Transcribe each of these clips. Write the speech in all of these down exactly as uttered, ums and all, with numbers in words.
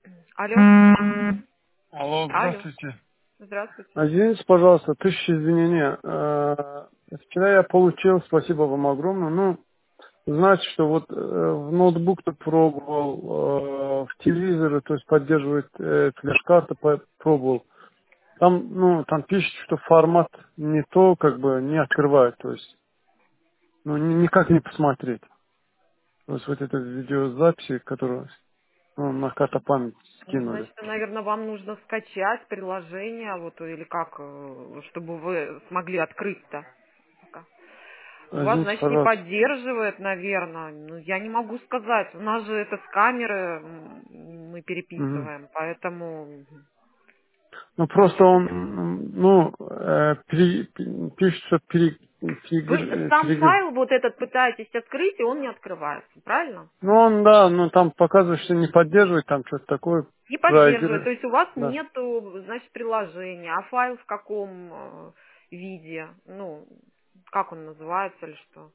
Алло, Алло, алло, здравствуйте. здравствуйте. Извините, пожалуйста, тысяча извинения. Э, Вчера я получил, спасибо вам огромное. Ну, знаете, что вот э, в ноутбук -то пробовал, э, в телевизоре, то есть поддерживает э, флеш-карта, по- пробовал. Там, ну, там пишет, что формат не то, как бы не открывает, то есть, ну, ни- никак не посмотреть. То есть вот эта видеозапись, которую ну, на картопамять Ну, скинули. значит, наверное, вам нужно скачать приложение, вот, или как, э, чтобы вы смогли открыть-то. Пока. У вас, Извините, значит, не пожалуйста. поддерживает, наверное. Ну, я не могу сказать. У нас же это с камеры м, мы Мгм. переписываем, поэтому... Ну, просто он, м, ну, э, пере- пи- пишет, что пере, Вы перегр- э, сам перегр- файл вот этот пытаетесь открыть, и он не открывается, правильно? Ну, он, да, ну, там показывает, что не поддерживает, там что-то такое, Не поддерживает. пройдет, То есть у вас да. нету, значит, приложения, а файл в каком э, виде? Ну, как он называется или что?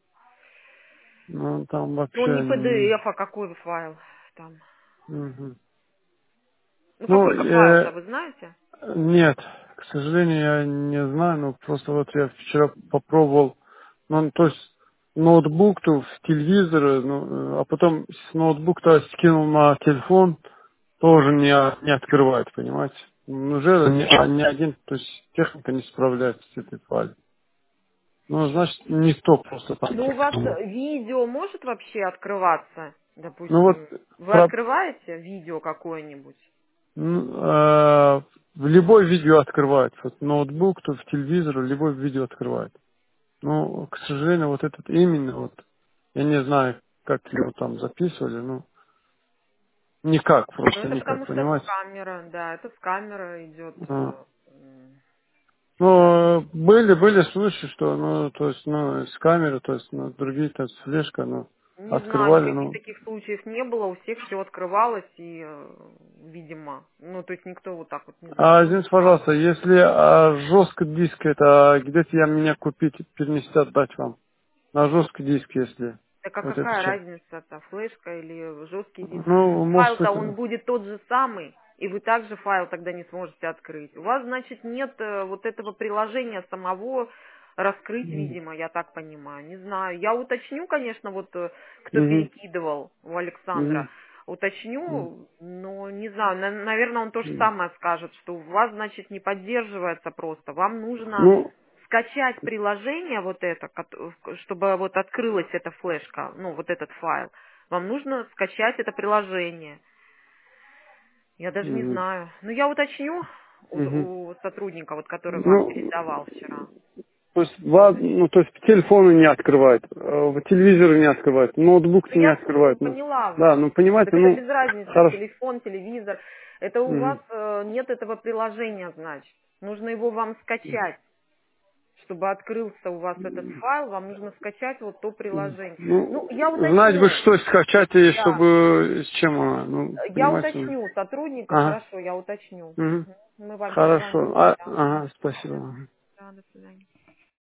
Ну, там Ну, он вообще, не м, P D F, а какой файл там? мгм. Ну, Ну, какой-то файл-то, э, вы знаете? нет, к сожалению, я не знаю, ну, просто вот я вчера попробовал, ну, то есть, ноутбук-то в телевизор, ну, э, а потом с ноутбук-то скинул на телефон, тоже не, о- не открывает, понимаете? Уже ни, а, ни один, то есть техника не справляется с этой файлом. Ну, значит, не то просто там. Ну, у вас видео может вообще открываться, Ну вот, допустим? Вы про, открываете видео какое-нибудь? ну, э, в любой видео открывает. Вот ноутбук, то в телевизор, любой видео открывает. Ну, к сожалению, вот этот именно, вот, я не знаю, как его там записывали, ну, никак, Ну, просто это никак, потому что с понимаете? камеры, да, это с камеры идет. А. э, м. Ну, были, были случаи, что, ну, то есть, ну, с камеры, то есть, ну, другие, то есть, флешка, ну, Не знаю, открывали, никаких ну. таких случаев не было, у всех все открывалось, и, э, видимо, ну, то есть никто вот так вот не А, звонил, извините, пытался. пожалуйста, если а, жесткий диск, это где-то я меня купить, перенести, отдать вам? На жесткий диск, если Так а вот это какая все. разница-то, флешка или жесткий диск? Ну, может, Файл-то он это... будет тот же самый, и вы также файл тогда не сможете открыть. У вас, значит, нет э, вот этого приложения самого раскрыть, видимо, я так понимаю. Не знаю. Я уточню, конечно, вот э, кто Мгм, перекидывал у Александра. мгм, мгм, Уточню, но не знаю, на- наверное, он то же мгм. самое скажет, что у вас, значит, не поддерживается просто. Вам нужно Ну, скачать приложение вот это, кото- чтобы вот открылась эта флешка, ну, вот этот файл. Вам нужно скачать это приложение. Я даже не мгм, знаю. Ну, я уточню у, мгм. у сотрудника, вот который вам Ну, передавал вчера. то есть, ва- Уточню. ну, то есть телефоны не открывает, э, в телевизоры не открывает, ноутбук Ну, не я открывает. Ну, поняла да, вас. ну, понимаете, Так это ну, без разницы, хорошо. телефон, телевизор. Это у вас Мгм. э, нет этого приложения, значит. Нужно его вам скачать. Чтобы открылся у вас этот файл, вам нужно скачать вот то приложение. Ну, Ну, я знать бы, уточню. что скачать, и Да. чтобы, с чем она, ну, Я понимаете. Ну. уточню сотрудника, Ага, хорошо, я уточню. мгм. Мгм. Мы вам Хорошо. перезвоним А, тогда. ага, Да, спасибо. да, до свидания.